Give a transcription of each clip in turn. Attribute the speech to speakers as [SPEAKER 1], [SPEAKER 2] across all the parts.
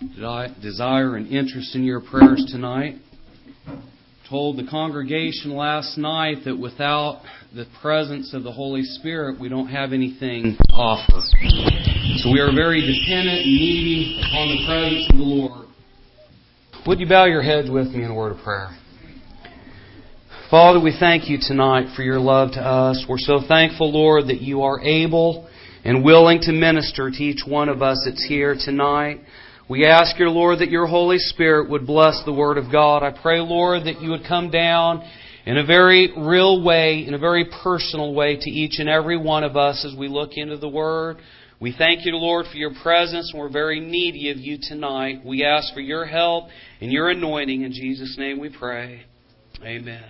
[SPEAKER 1] desire and interest in your prayers tonight. Told the congregation last night that without the presence of the Holy Spirit, we don't have anything to offer. So we are very dependent and needy upon the presence of the Lord. Would you bow your heads with me in a word of prayer? Father, we thank you tonight for your love to us. We're so thankful, Lord, that you are able and willing to minister to each one of us that's here tonight. We ask your Lord that your Holy Spirit would bless the Word of God. I pray, Lord, that you would come down in a very real way, in a very personal way to each and every one of us as we look into the Word. We thank you, Lord, for your presence, and we're very needy of you tonight. We ask for your help and your anointing. In Jesus' name we pray. Amen.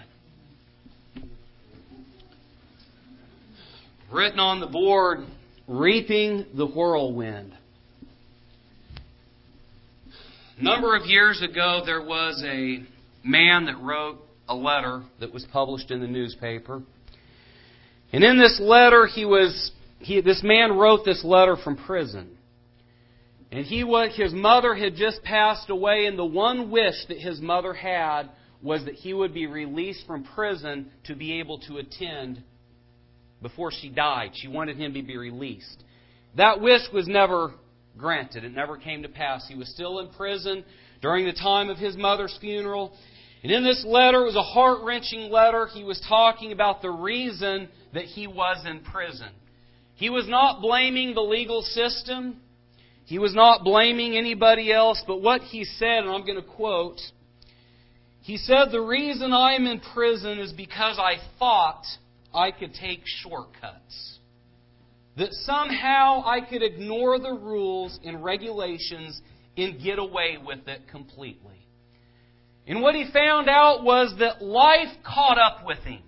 [SPEAKER 1] Written on the board, reaping the whirlwind. A number of years ago, there was a man that wrote a letter that was published in the newspaper. And in this letter, this man wrote this letter from prison. And his mother had just passed away, and the one wish that his mother had was that he would be released from prison to be able to attend before she died. She wanted him to be released. That wish was never granted. It never came to pass. He was still in prison during the time of his mother's funeral. And in this letter, it was a heart-wrenching letter. He was talking about the reason that he was in prison. He was not blaming the legal system. He was not blaming anybody else. But what he said, and I'm going to quote, he said, "The reason I'm in prison is because I thought I could take shortcuts. That somehow I could ignore the rules and regulations and get away with it completely." And what he found out was that life caught up with him.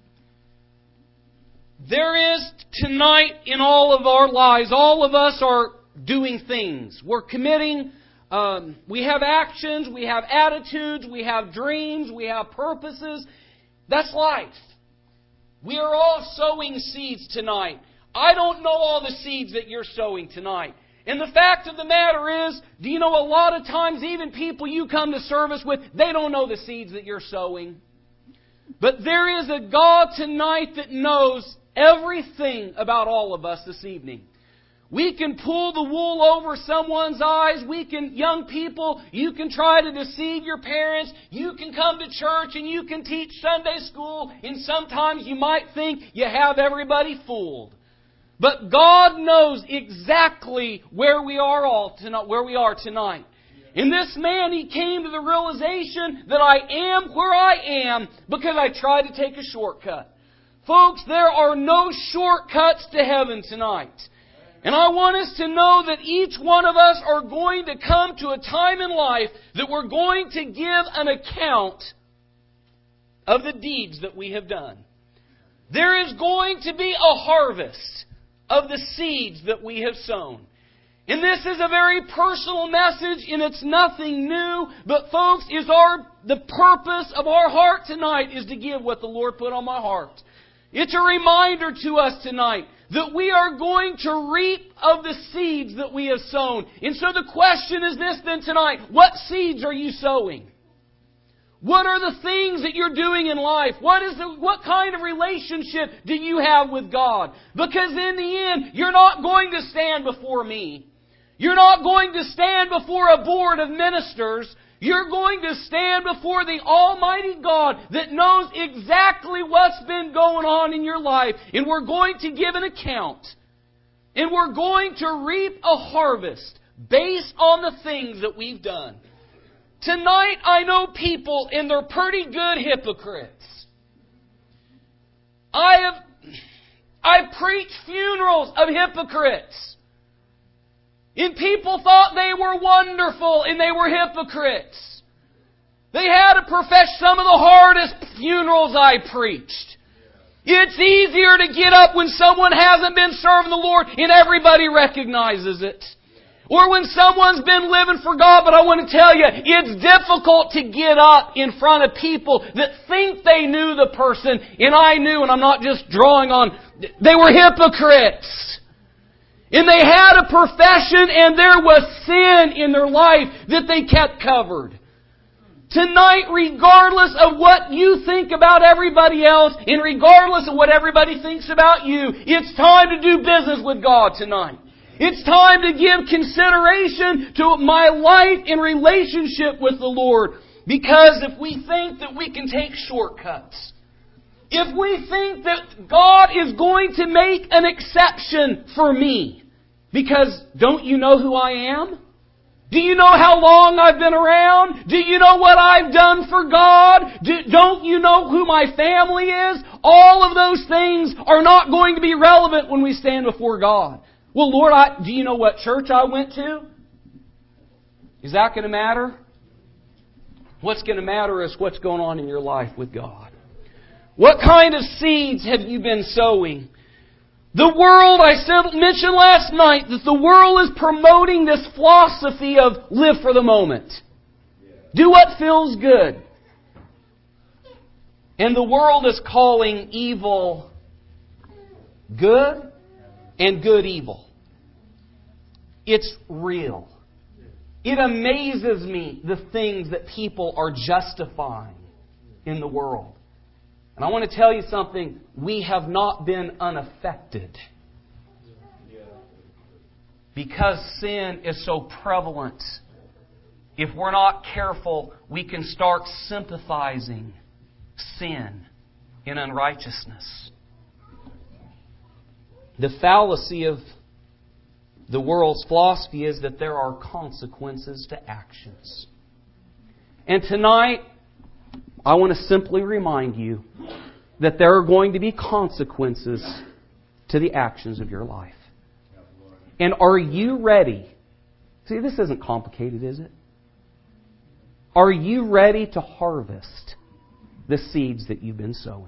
[SPEAKER 1] There is tonight in all of our lives, all of us are doing things. We're committing, we have actions, we have attitudes, we have dreams, we have purposes. That's life. We are all sowing seeds tonight. I don't know all the seeds that you're sowing tonight. And the fact of the matter is, do you know a lot of times even people you come to service with, they don't know the seeds that you're sowing. But there is a God tonight that knows everything about all of us this evening. We can pull the wool over someone's eyes. Young people, you can try to deceive your parents. You can come to church and you can teach Sunday school. And sometimes you might think you have everybody fooled. But God knows exactly where we are tonight. And this man, he came to the realization that I am where I am because I tried to take a shortcut. Folks, there are no shortcuts to heaven tonight. And I want us to know that each one of us are going to come to a time in life that we're going to give an account of the deeds that we have done. There is going to be a harvest of the seeds that we have sown. And this is a very personal message, and it's nothing new. But folks, the purpose of our heart tonight is to give what the Lord put on my heart. It's a reminder to us tonight that we are going to reap of the seeds that we have sown. And so the question is this then tonight: what seeds are you sowing? What are the things that you're doing in life? What kind of relationship do you have with God? Because in the end, you're not going to stand before me. You're not going to stand before a board of ministers. You're going to stand before the Almighty God that knows exactly what's been going on in your life. And we're going to give an account. And we're going to reap a harvest based on the things that we've done. Tonight, I know people, and they're pretty good hypocrites. I've preached funerals of hypocrites. And people thought they were wonderful, and they were hypocrites. They had to profess some of the hardest funerals I preached. It's easier to get up when someone hasn't been serving the Lord, and everybody recognizes it. Or when someone's been living for God, but I want to tell you, it's difficult to get up in front of people that think they knew the person, and I knew, and I'm not just drawing on, they were hypocrites. And they had a profession and there was sin in their life that they kept covered. Tonight, regardless of what you think about everybody else, and regardless of what everybody thinks about you, it's time to do business with God tonight. It's time to give consideration to my life in relationship with the Lord. Because if we think that we can take shortcuts, if we think that God is going to make an exception for me, because don't you know who I am? Do you know how long I've been around? Do you know what I've done for God? Don't you know who my family is? All of those things are not going to be relevant when we stand before God. Well, Lord, do you know what church I went to? Is that going to matter? What's going to matter is what's going on in your life with God. What kind of seeds have you been sowing? The world, I mentioned last night, that the world is promoting this philosophy of live for the moment. Do what feels good. And the world is calling evil good and good evil. It's real. It amazes me the things that people are justifying in the world. And I want to tell you something. We have not been unaffected. Because sin is so prevalent, if we're not careful, we can start sympathizing sin in unrighteousness. The fallacy of the world's philosophy is that there are consequences to actions. And tonight, I want to simply remind you that there are going to be consequences to the actions of your life. And are you ready? See, this isn't complicated, is it? Are you ready to harvest the seeds that you've been sowing?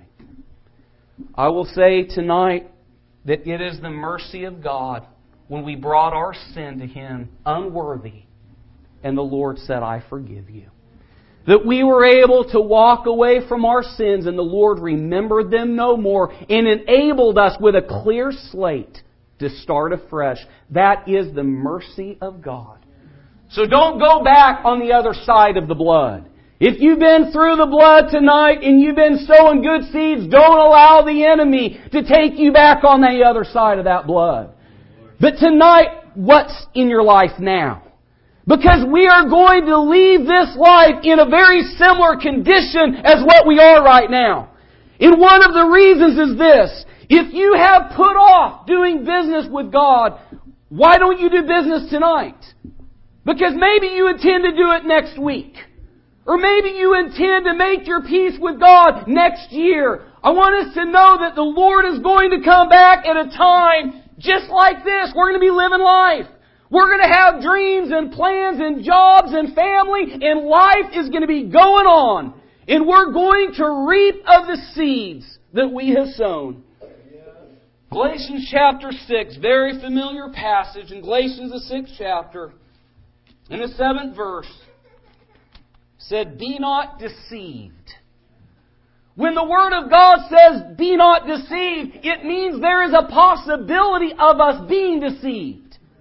[SPEAKER 1] I will say tonight that it is the mercy of God when we brought our sin to Him unworthy, and the Lord said, I forgive you. That we were able to walk away from our sins and the Lord remembered them no more and enabled us with a clear slate to start afresh. That is the mercy of God. So don't go back on the other side of the blood. If you've been through the blood tonight and you've been sowing good seeds, don't allow the enemy to take you back on the other side of that blood. But tonight, what's in your life now? Because we are going to leave this life in a very similar condition as what we are right now. And one of the reasons is this. If you have put off doing business with God, why don't you do business tonight? Because maybe you intend to do it next week. Or maybe you intend to make your peace with God next year. I want us to know that the Lord is going to come back at a time just like this. We're going to be living life. We're going to have dreams and plans and jobs and family, and life is going to be going on. And we're going to reap of the seeds that we have sown. Galatians chapter 6, very familiar passage in Galatians the 6th chapter, in the 7th verse, said, be not deceived. When the Word of God says, be not deceived, it means there is a possibility of us being deceived.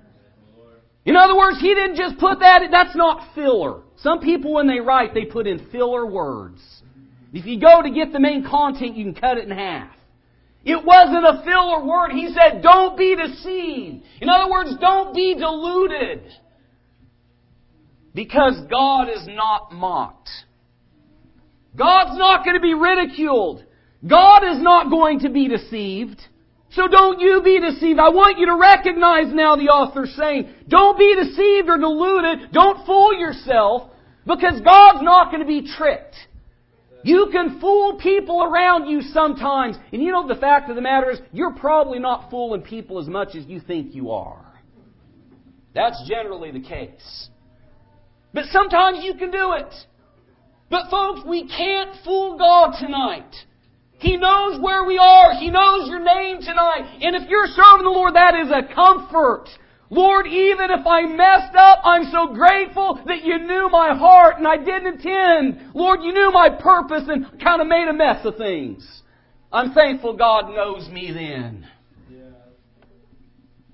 [SPEAKER 1] In other words, He didn't just put that's not filler. Some people when they write, they put in filler words. If you go to get the main content, you can cut it in half. It wasn't a filler word. He said, don't be deceived. In other words, don't be deluded. Because God is not mocked. God's not going to be ridiculed. God is not going to be deceived. So don't you be deceived. I want you to recognize now the author's saying, don't be deceived or deluded. Don't fool yourself. Because God's not going to be tricked. You can fool people around you sometimes. And you know the fact of the matter is, you're probably not fooling people as much as you think you are. That's generally the case. But sometimes you can do it. But folks, we can't fool God tonight. He knows where we are. He knows your name tonight. And if you're serving the Lord, that is a comfort. Lord, even if I messed up, I'm so grateful that You knew my heart and I didn't intend. Lord, You knew my purpose and kind of made a mess of things. I'm thankful God knows me then.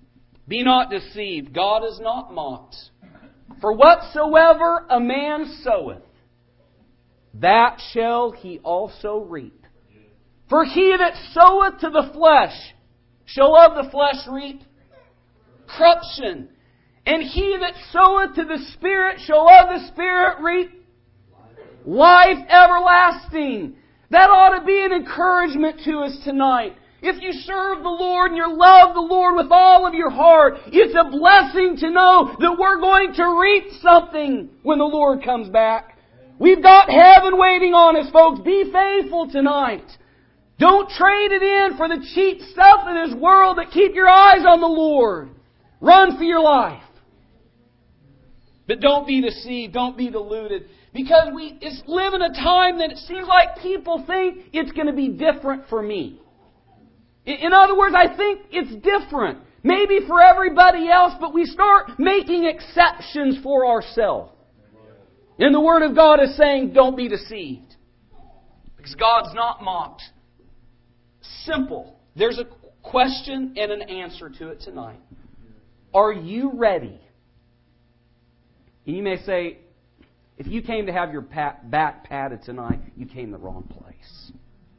[SPEAKER 1] Be not deceived. God is not mocked. For whatsoever a man soweth, that shall he also reap. For he that soweth to the flesh shall of the flesh reap corruption. And he that soweth to the Spirit shall of the Spirit reap life everlasting. That ought to be an encouragement to us tonight. If you serve the Lord and you love the Lord with all of your heart, it's a blessing to know that we're going to reap something when the Lord comes back. We've got heaven waiting on us, folks. Be faithful tonight. Don't trade it in for the cheap stuff in this world, but keep your eyes on the Lord. Run for your life. But don't be deceived. Don't be deluded. Because we live in a time that it seems like people think it's going to be different for me. In other words, I think it's different. Maybe for everybody else, but we start making exceptions for ourselves. And the Word of God is saying, don't be deceived. Because God's not mocked. Simple. There's a question and an answer to it tonight. Are you ready? And you may say, if you came to have your back patted tonight, you came the wrong place.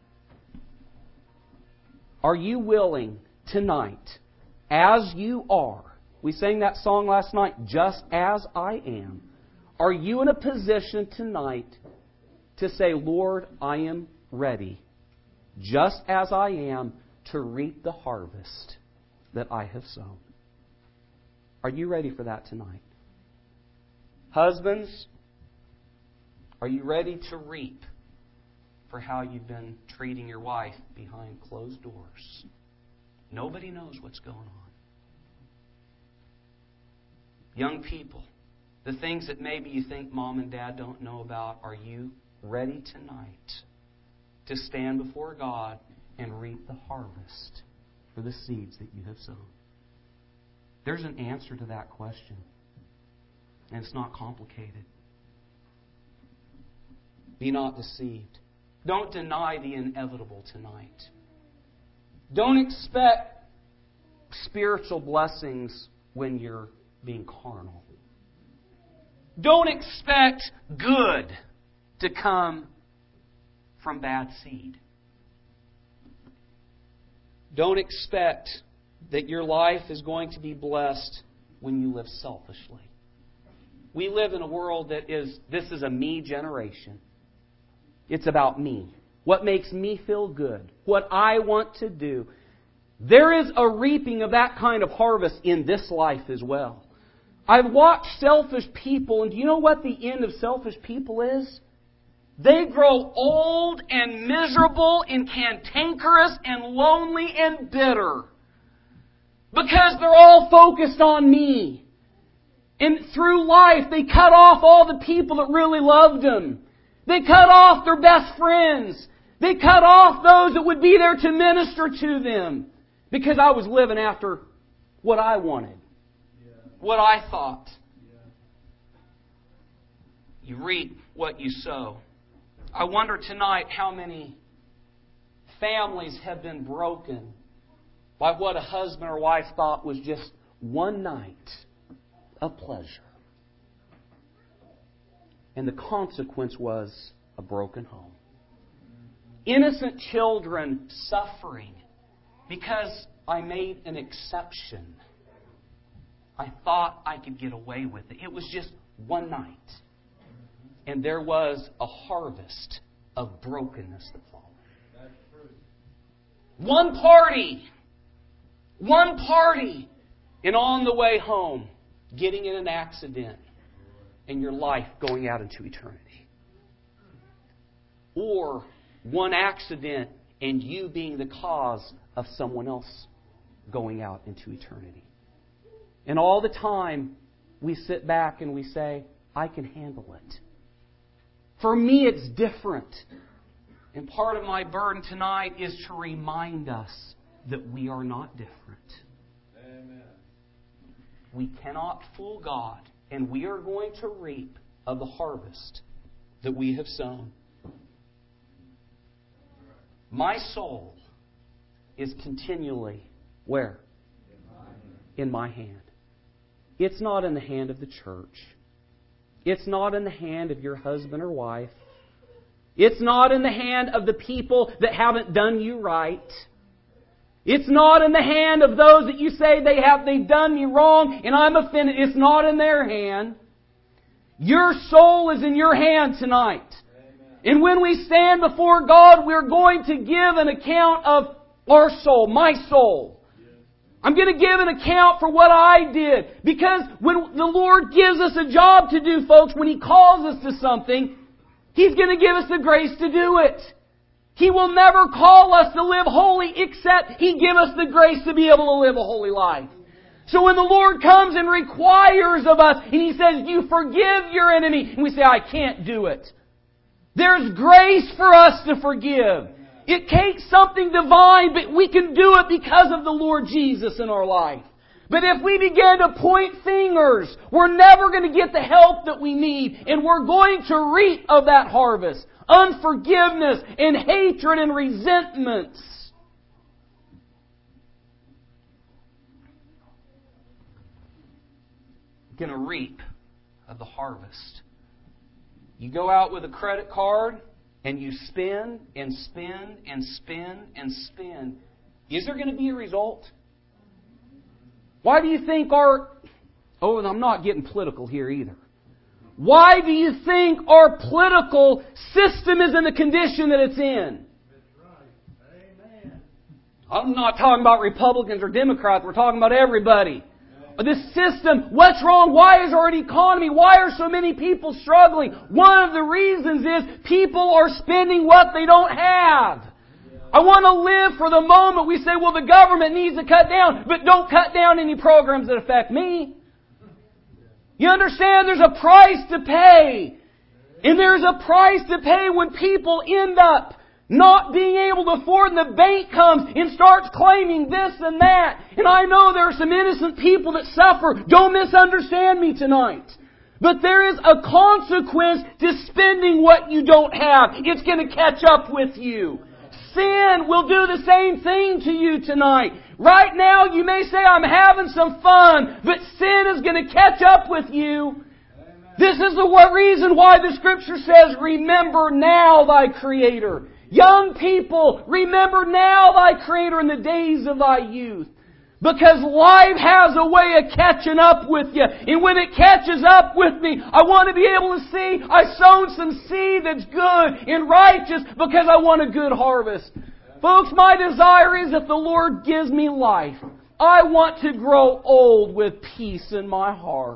[SPEAKER 1] Are you willing tonight, as you are? We sang that song last night, Just As I Am. Are you in a position tonight to say, Lord, I am ready, just as I am, to reap the harvest that I have sown? Are you ready for that tonight? Husbands, are you ready to reap for how you've been treating your wife behind closed doors? Nobody knows what's going on. Young people, the things that maybe you think mom and dad don't know about, are you ready tonight to stand before God and reap the harvest for the seeds that you have sown? There's an answer to that question. And it's not complicated. Be not deceived. Don't deny the inevitable tonight. Don't expect spiritual blessings when you're being carnal. Don't expect good to come from bad seed. Don't expect that your life is going to be blessed when you live selfishly. We live in a world this is a me generation. It's about me. What makes me feel good. What I want to do. There is a reaping of that kind of harvest in this life as well. I've watched selfish people, and do you know what the end of selfish people is? They grow old and miserable and cantankerous and lonely and bitter. Because they're all focused on me. And through life, they cut off all the people that really loved them. They cut off their best friends. They cut off those that would be there to minister to them. Because I was living after what I wanted. What I thought. You reap what you sow. I wonder tonight how many families have been broken by what a husband or wife thought was just one night of pleasure. And the consequence was a broken home. Innocent children suffering because I made an exception. I thought I could get away with it. It was just one night. And there was a harvest of brokenness that followed. One party, and on the way home, getting in an accident, and your life going out into eternity. Or one accident, and you being the cause of someone else going out into eternity. And all the time, we sit back and we say, I can handle it. For me, it's different. And part of my burden tonight is to remind us that we are not different. Amen. We cannot fool God, and we are going to reap of the harvest that we have sown. My soul is continually where? in my hand. It's not in the hand of the church. It's not in the hand of your husband or wife. It's not in the hand of the people that haven't done you right. It's not in the hand of those that you say they've done me wrong and I'm offended. It's not in their hand. Your soul is in your hand tonight. And when we stand before God, we're going to give an account of our soul, my soul. I'm going to give an account for what I did. Because when the Lord gives us a job to do, folks, when He calls us to something, He's going to give us the grace to do it. He will never call us to live holy except He give us the grace to be able to live a holy life. So when the Lord comes and requires of us, and He says, you forgive your enemy, and we say, I can't do it. There's grace for us to forgive. It takes something divine, but we can do it because of the Lord Jesus in our life. But if we begin to point fingers, we're never going to get the help that we need, and we're going to reap of that harvest. Unforgiveness and hatred and resentments. Going to reap of the harvest. You go out with a credit card and you spend and spend and spend and spend. Is there going to be a result? Why do you think and I'm not getting political here either. Why do you think our political system is in the condition that it's in? I'm not talking about Republicans or Democrats. We're talking about everybody. This system, what's wrong? Why is our economy? Why are so many people struggling? One of the reasons is people are spending what they don't have. I want to live for the moment. We say, well, the government needs to cut down, but don't cut down any programs that affect me. You understand there's a price to pay. And there's a price to pay when people end up not being able to afford, and the bank comes and starts claiming this and that. And I know there are some innocent people that suffer. Don't misunderstand me tonight. But there is a consequence to spending what you don't have. It's going to catch up with you. Sin will do the same thing to you tonight. Right now you may say, I'm having some fun, but sin is going to catch up with you. This is the reason why the Scripture says, remember now thy Creator. Young people, remember now thy Creator in the days of thy youth. Because life has a way of catching up with you. And when it catches up with me, I want to be able to see I sown some seed that's good and righteous because I want a good harvest. Folks, my desire is if the Lord gives me life, I want to grow old with peace in my heart.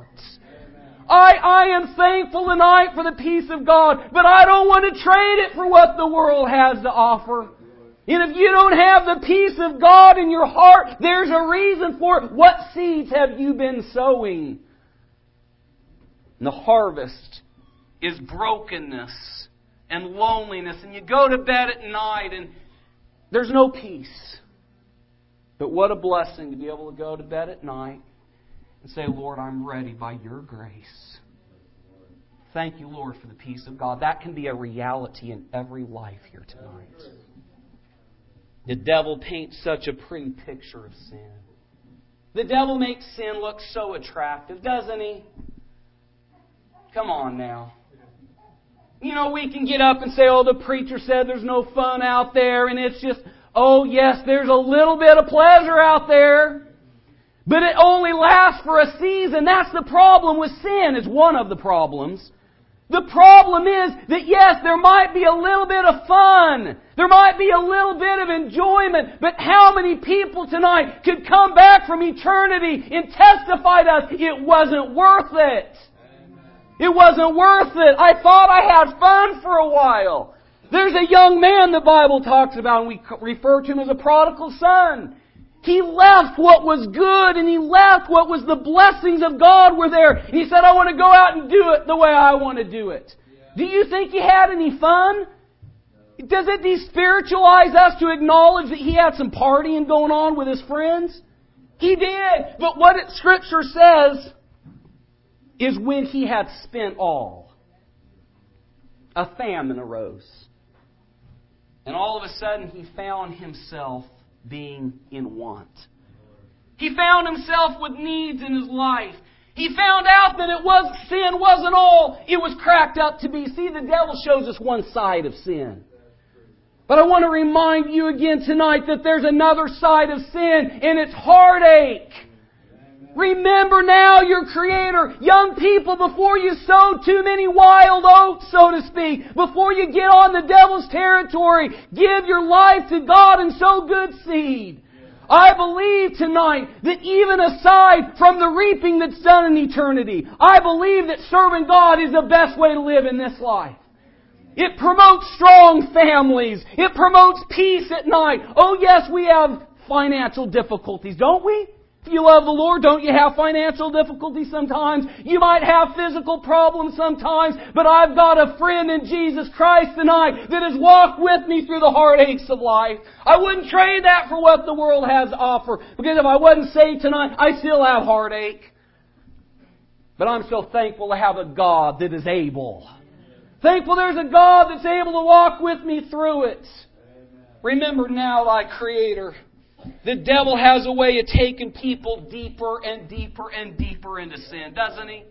[SPEAKER 1] I am thankful tonight for the peace of God, but I don't want to trade it for what the world has to offer. And if you don't have the peace of God in your heart, there's a reason for it. What seeds have you been sowing? And the harvest is brokenness and loneliness. And you go to bed at night and there's no peace. But what a blessing to be able to go to bed at night and say, Lord, I'm ready by your grace. Thank you, Lord, for the peace of God. That can be a reality in every life here tonight. The devil paints such a pretty picture of sin. The devil makes sin look so attractive, doesn't he? Come on now. You know, we can get up and say, oh, the preacher said there's no fun out there, and it's just, oh yes, there's a little bit of pleasure out there. But it only lasts for a season. That's the problem with sin. It's one of the problems. The problem is that yes, there might be a little bit of fun. There might be a little bit of enjoyment. But how many people tonight could come back from eternity and testify to us it wasn't worth it? It wasn't worth it. I thought I had fun for a while. There's a young man the Bible talks about, and we refer to him as a prodigal son. He left what was good and he left what was the blessings of God were there. And he said, I want to go out and do it the way I want to do it. Do you think he had any fun? Does it despiritualize us to acknowledge that he had some partying going on with his friends? He did. But what Scripture says is when he had spent all, a famine arose. And all of a sudden he found himself being in want. He found himself with needs in his life. He found out that sin wasn't all it was cracked up to be. See, the devil shows us one side of sin. But I want to remind you again tonight that there's another side of sin, and it's heartache. Remember now your Creator. Young people, before you sow too many wild oats, so to speak, before you get on the devil's territory, give your life to God and sow good seed. I believe tonight that even aside from the reaping that's done in eternity, I believe that serving God is the best way to live in this life. It promotes strong families. It promotes peace at night. Oh yes, we have financial difficulties, don't we? If you love the Lord, don't you have financial difficulties sometimes? You might have physical problems sometimes, but I've got a friend in Jesus Christ tonight that has walked with me through the heartaches of life. I wouldn't trade that for what the world has to offer, because if I wasn't saved tonight, I still have heartache. But I'm so thankful to have a God that is able. Thankful there's a God that's able to walk with me through it. Remember now thy Creator. The devil has a way of taking people deeper and deeper and deeper into sin, doesn't he?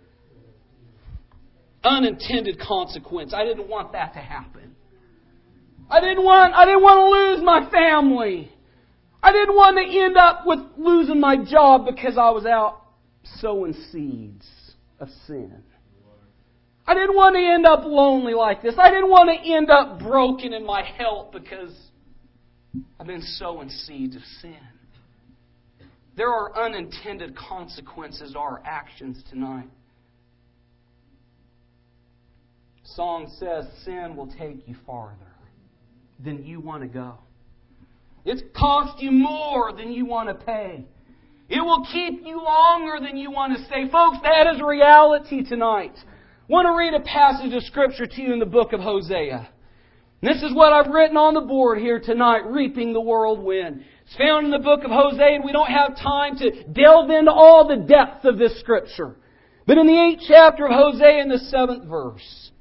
[SPEAKER 1] Unintended consequence. I didn't want that to happen. I didn't want to lose my family. I didn't want to end up with losing my job because I was out sowing seeds of sin. I didn't want to end up lonely like this. I didn't want to end up broken in my health because I've been sowing seeds of sin. There are unintended consequences to our actions tonight. The song says sin will take you farther than you want to go. It's cost you more than you want to pay. It will keep you longer than you want to stay. Folks, that is reality tonight. I want to read a passage of Scripture to you in the book of Hosea. This is what I've written on the board here tonight, Reaping the Whirlwind. It's found in the book of Hosea, and we don't have time to delve into all the depth of this Scripture. But in the 8th chapter of Hosea, in the 7th verse,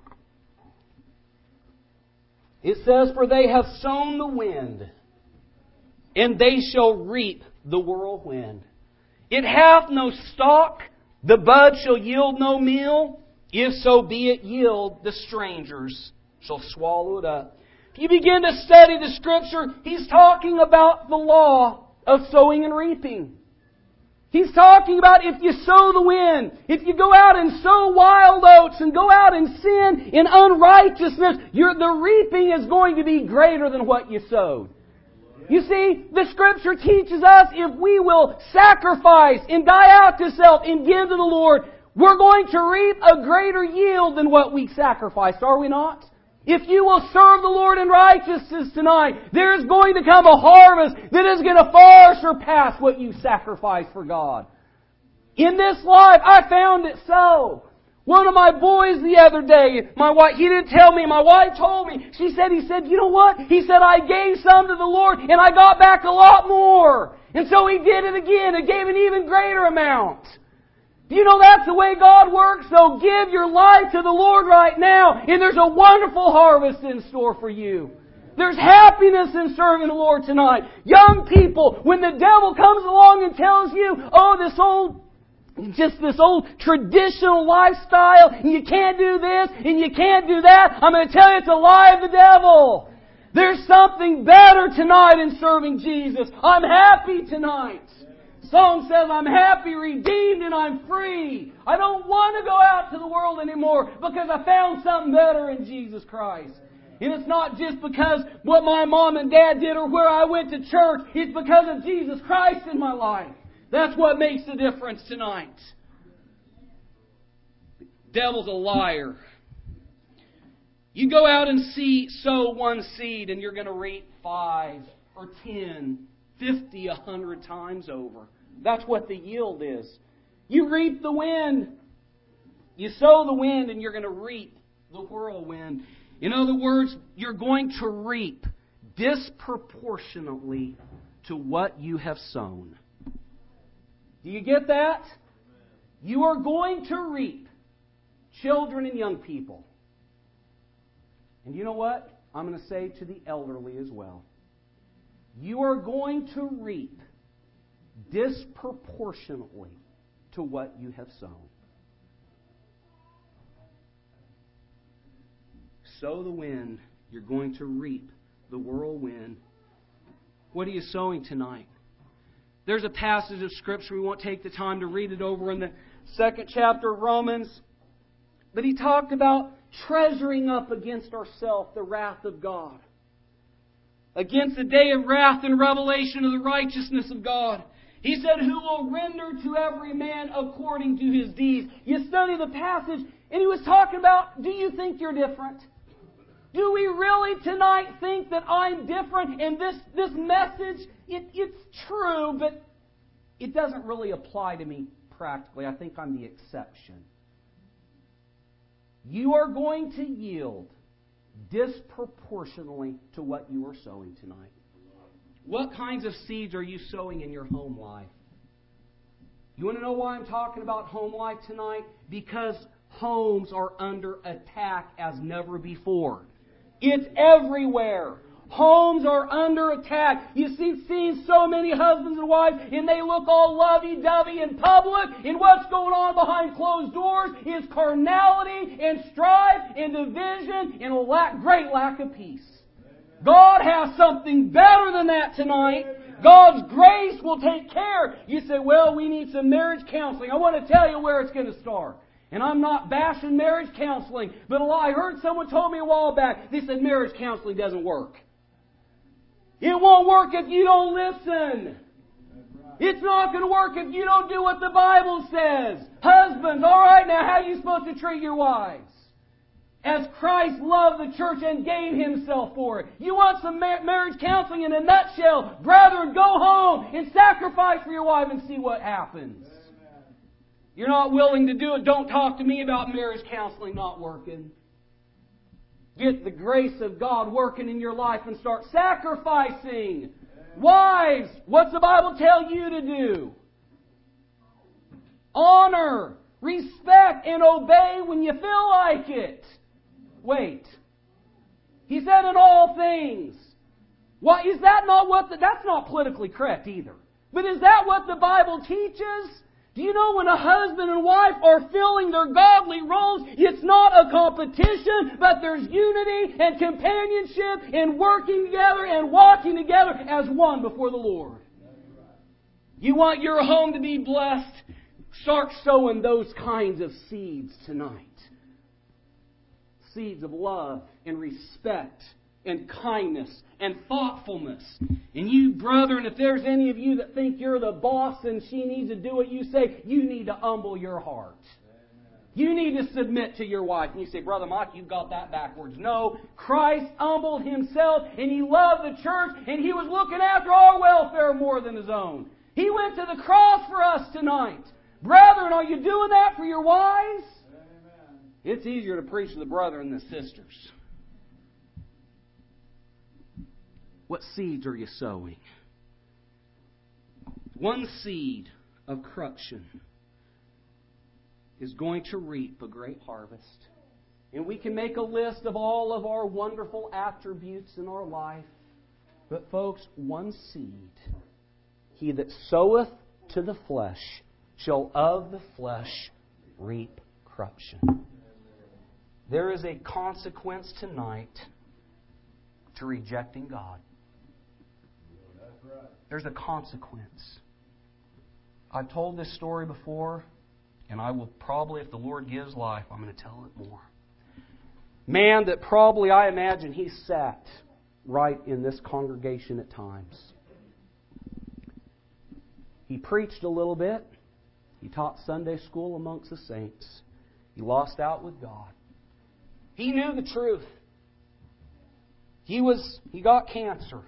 [SPEAKER 1] it says, For they have sown the wind, and they shall reap the whirlwind. It hath no stalk, the bud shall yield no meal, if so be it yield, the strangers shall swallow it up. If you begin to study the Scripture, he's talking about the law of sowing and reaping. He's talking about if you sow the wind, if you go out and sow wild oats and go out and sin in unrighteousness, the reaping is going to be greater than what you sowed. You see, the Scripture teaches us if we will sacrifice and die out to self and give to the Lord, we're going to reap a greater yield than what we sacrificed, are we not? If you will serve the Lord in righteousness tonight, there is going to come a harvest that is going to far surpass what you sacrificed for God. In this life, I found it so. One of my boys the other day, my wife, he didn't tell me, my wife told me. He said, you know what? He said, I gave some to the Lord and I got back a lot more. And so he did it again and gave an even greater amount. Do you know that's the way God works? So give your life to the Lord right now, and there's a wonderful harvest in store for you. There's happiness in serving the Lord tonight. Young people, when the devil comes along and tells you, this old traditional lifestyle, and you can't do this, and you can't do that, I'm going to tell you it's a lie of the devil. There's something better tonight in serving Jesus. I'm happy tonight. The song says, I'm happy, redeemed, and I'm free. I don't want to go out to the world anymore because I found something better in Jesus Christ. And it's not just because what my mom and dad did or where I went to church. It's because of Jesus Christ in my life. That's what makes the difference tonight. The devil's a liar. You go out and sow one seed and you're going to reap 5 or 10, 50, 100 times over. That's what the yield is. You reap the wind. You sow the wind and you're going to reap the whirlwind. In other words, you're going to reap disproportionately to what you have sown. Do you get that? You are going to reap, children and young people. And you know what? I'm going to say to the elderly as well. You are going to reap disproportionately to what you have sown. Sow the wind, you're going to reap the whirlwind. What are you sowing tonight? There's a passage of Scripture, we won't take the time to read it over in the 2nd chapter of Romans. But he talked about treasuring up against ourselves the wrath of God. Against the day of wrath and revelation of the righteousness of God. He said, who will render to every man according to his deeds. You study the passage, and he was talking about, do you think you're different? Do we really tonight think that I'm different? And this message, it's true, but it doesn't really apply to me practically. I think I'm the exception. You are going to yield disproportionately to what you are sowing tonight. What kinds of seeds are you sowing in your home life? You want to know why I'm talking about home life tonight? Because homes are under attack as never before. It's everywhere. Homes are under attack. You see so many husbands and wives, and they look all lovey-dovey in public, and what's going on behind closed doors is carnality and strife and division and a great lack of peace. God has something better than that tonight. God's grace will take care. You say, well, we need some marriage counseling. I want to tell you where it's going to start. And I'm not bashing marriage counseling, but I heard someone told me a while back, they said marriage counseling doesn't work. It won't work if you don't listen. It's not going to work if you don't do what the Bible says. Husbands, all right, now how are you supposed to treat your wives? As Christ loved the church and gave Himself for it. You want some marriage counseling in a nutshell? Brethren, go home and sacrifice for your wife and see what happens. You're not willing to do it. Don't talk to me about marriage counseling not working. Get the grace of God working in your life and start sacrificing. Wives, what's the Bible tell you to do? Honor, respect, and obey when you feel like it. Wait. He said in all things. Why is that not that's not politically correct either. But is that what the Bible teaches? Do you know when a husband and wife are filling their godly roles, it's not a competition, but there's unity and companionship and working together and walking together as one before the Lord. You want your home to be blessed? Start sowing those kinds of seeds tonight. Seeds of love and respect and kindness and thoughtfulness. And you, brethren, if there's any of you that think you're the boss and she needs to do what you say, you need to humble your heart. You need to submit to your wife. And you say, Brother Mike, you've got that backwards. No, Christ humbled Himself and He loved the church and He was looking after our welfare more than His own. He went to the cross for us tonight. Brethren, are you doing that for your wives? Amen. It's easier to preach to the brethren than the sisters. What seeds are you sowing? One seed of corruption is going to reap a great harvest. And we can make a list of all of our wonderful attributes in our life. But folks, one seed. He that soweth to the flesh shall of the flesh reap corruption. There is a consequence tonight to rejecting God. There's a consequence. I've told this story before, and I will probably, if the Lord gives life, I'm going to tell it more. Man that probably, I imagine, he sat right in this congregation at times. He preached a little bit. He taught Sunday school amongst the saints. He lost out with God. He knew the truth. He got cancer.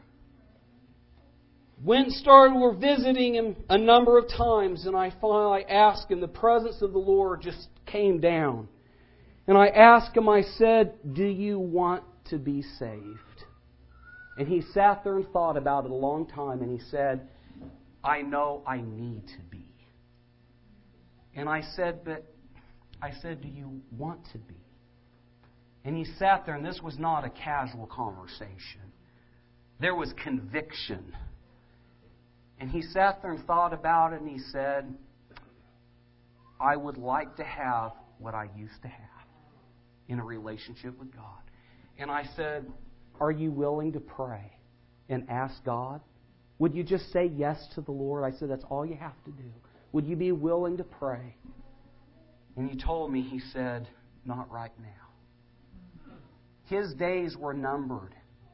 [SPEAKER 1] We're visiting him a number of times, and I finally asked him, the presence of the Lord just came down. And I asked him, I said, do you want to be saved? And he sat there and thought about it a long time, and he said, I know I need to be. And I said, do you want to be? And he sat there, and this was not a casual conversation. There was conviction.
[SPEAKER 2] And he sat there and thought about it, and he said, I would like to have what I used to have in a relationship with God. And I said, are you willing to pray and ask God? Would you just say yes to the Lord? I said, that's all you have to do. Would you be willing to pray? And he told me, he said, not right now. His days were numbered.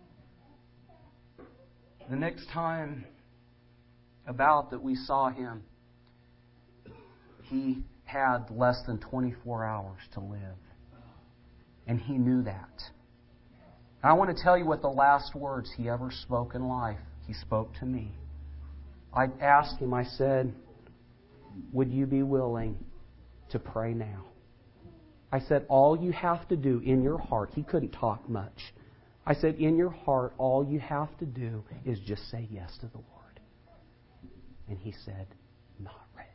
[SPEAKER 2] The next time about that we saw him, he had less than 24 hours to live. And he knew that. I want to tell you what the last words he ever spoke in life, he spoke to me. I asked him, I said, would you be willing to pray now? I said, all you have to do in your heart, he couldn't talk much. I said, in your heart, all you have to do is just say yes to the Lord. And he said, not ready.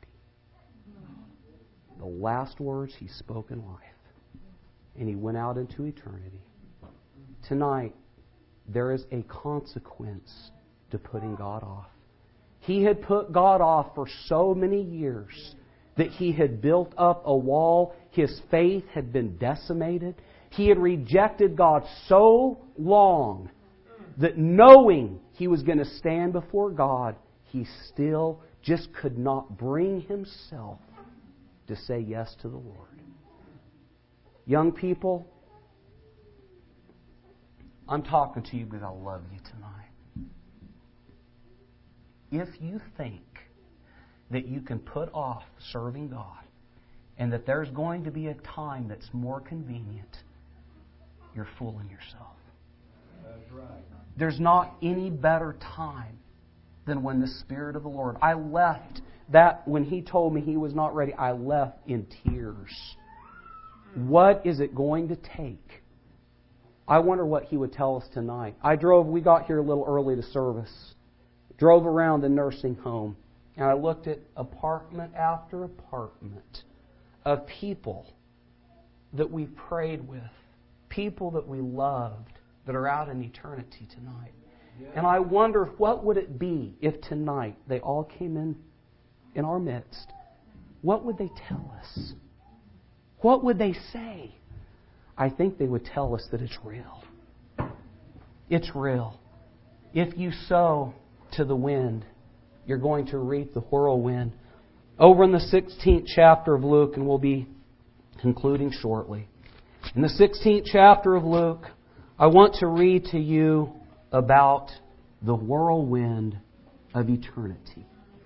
[SPEAKER 2] The last words he spoke in life. And he went out into eternity. Tonight, there is a consequence to putting God off. He had put God off for so many years that he had built up a wall. His faith had been decimated. He had rejected God so long that knowing he was going to stand before God, he still just could not bring himself to say yes to the Lord. Young people, I'm talking to you because I love you tonight. If you think that you can put off serving God and that there's going to be a time that's more convenient, you're fooling yourself. That's right. There's not any better time than when the Spirit of the Lord... I left that when he told me he was not ready, I left in tears. What is it going to take? I wonder what he would tell us tonight. We got here a little early to service. Drove around the nursing home. And I looked at apartment after apartment of people that we prayed with. People that we loved that are out in eternity tonight. Yeah. And I wonder what would it be if tonight they all came in our midst. What would they tell us? What would they say? I think they would tell us that it's real. It's real. If you sow to the wind, you're going to reap the whirlwind. Over in the 16th chapter of Luke, and we'll be concluding shortly. In the 16th chapter of Luke, I want to read to you about the whirlwind of eternity.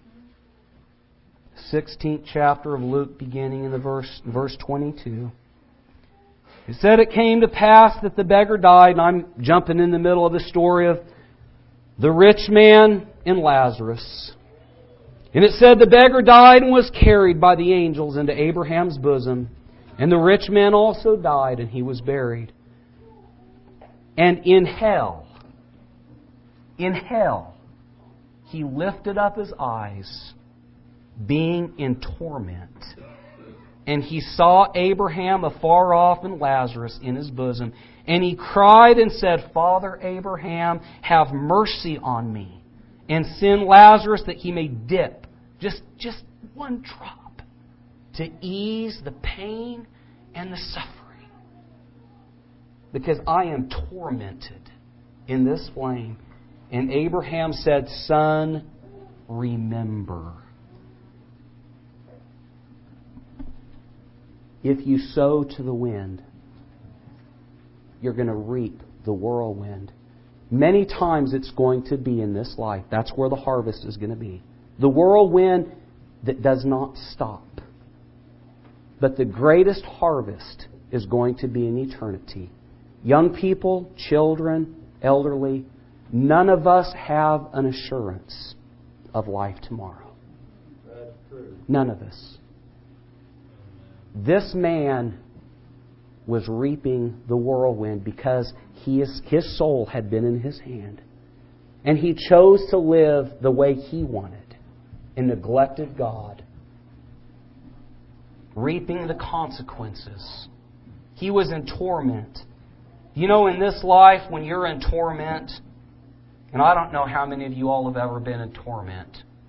[SPEAKER 2] 16th chapter of Luke, beginning in the verse 22. It said, it came to pass that the beggar died, and I'm jumping in the middle of the story of the rich man and Lazarus. And it said, the beggar died and was carried by the angels into Abraham's bosom. And the rich man also died, and he was buried. And in hell, he lifted up his eyes, being in torment. And he saw Abraham afar off and Lazarus in his bosom. And he cried and said, Father Abraham, have mercy on me, and send Lazarus that he may dip just one drop to ease the pain and the suffering. Because I am tormented in this flame. And Abraham said, Son, remember. If you sow to the wind, you're going to reap the whirlwind. Many times it's going to be in this life. That's where the harvest is going to be. The whirlwind that does not stop. But the greatest harvest is going to be in eternity. Young people, children, elderly, none of us have an assurance of life tomorrow. That's true. None of us. This man was reaping the whirlwind because his soul had been in his hand. And he chose to live the way he wanted and neglected God, reaping the consequences. He was in torment. You know, in this life, when you're in torment, and I don't know how many of you all have ever been in torment,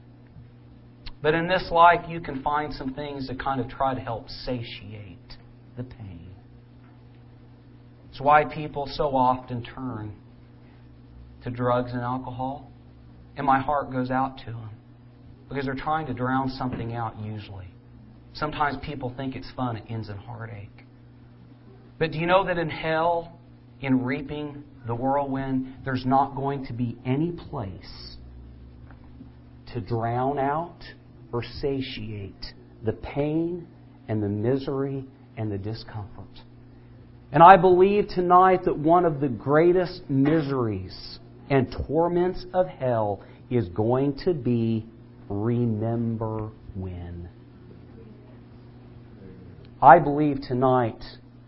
[SPEAKER 2] But in this life, you can find some things that kind of try to help satiate the pain. It's why people so often turn to drugs and alcohol. And my heart goes out to them. Because they're trying to drown something out usually. Sometimes people think it's fun. It ends in heartache. But do you know that in hell, in reaping the whirlwind, there's not going to be any place to drown out or satiate the pain and the misery and the discomfort. And I believe tonight that one of the greatest miseries and torments of hell is going to be remember when. I believe tonight,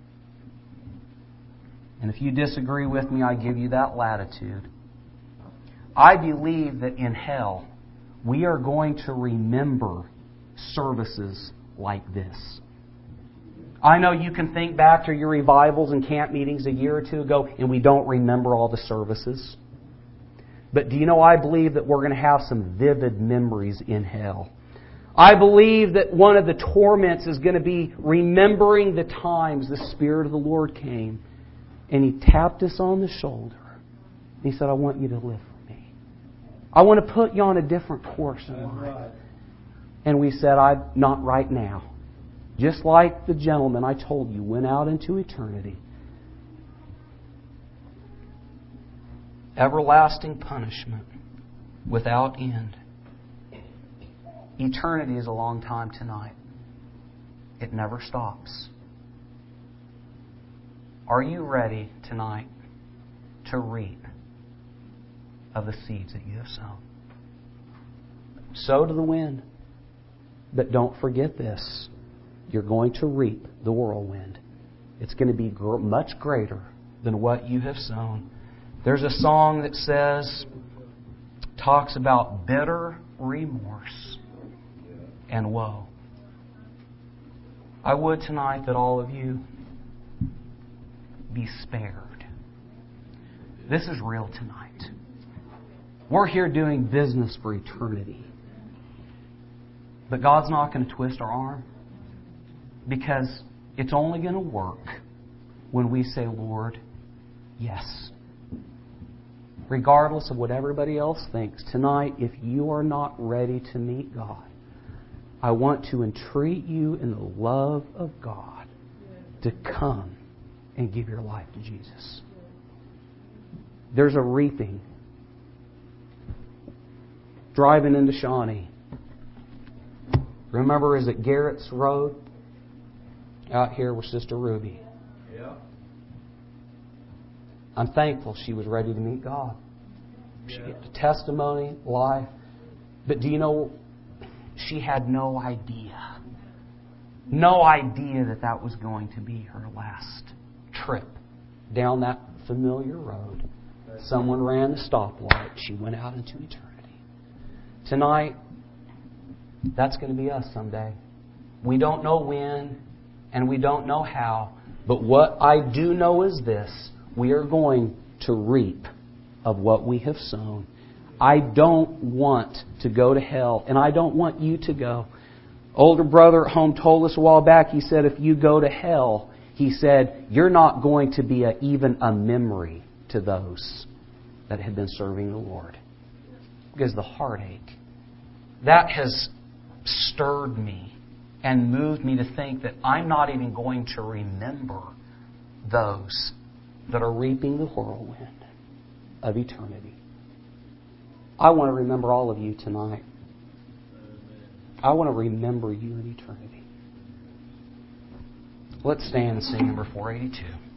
[SPEAKER 2] and if you disagree with me, I give you that latitude. I believe that in hell, we are going to remember services like this. I know you can think back to your revivals and camp meetings a year or two ago, and we don't remember all the services. But do you know, I believe that we're going to have some vivid memories in hell. I believe that one of the torments is going to be remembering the times the Spirit of the Lord came and He tapped us on the shoulder. He said, I want you to live for me. I want to put you on a different course in life. And we said, not right now. Just like the gentleman I told you went out into eternity. Everlasting punishment without end. Eternity is a long time tonight. It never stops. Are you ready tonight to reap of the seeds that you have sown? Sow to the wind. But don't forget this. You're going to reap the whirlwind. It's going to be much greater than what you have sown. There's a song that talks about bitter remorse and woe. I would tonight that all of you be spared. This is real tonight. We're here doing business for eternity. But God's not going to twist our arm, because it's only going to work when we say, Lord, yes. Regardless of what everybody else thinks, tonight, if you are not ready to meet God, I want to entreat you in the love of God to come and give your life to Jesus. There's a reaping. Driving into Shawnee. Remember, is it Garrett's Road? Out here with Sister Ruby. Yeah. I'm thankful she was ready to meet God. She had a testimony, life. But do you know, she had no idea. No idea that was going to be her last trip down that familiar road. Someone ran the stoplight. She went out into eternity. Tonight, that's going to be us someday. We don't know when, and we don't know how. But what I do know is this. We are going to reap of what we have sown. I don't want to go to hell, and I don't want you to go. Older brother at home told us a while back, he said, if you go to hell, he said, you're not going to be even a memory to those that have been serving the Lord. Because the heartache, that has stirred me and moved me to think that I'm not even going to remember those that are reaping the whirlwind of eternity. I want to remember all of you tonight. I want to remember you in eternity. Let's stand and sing number 482.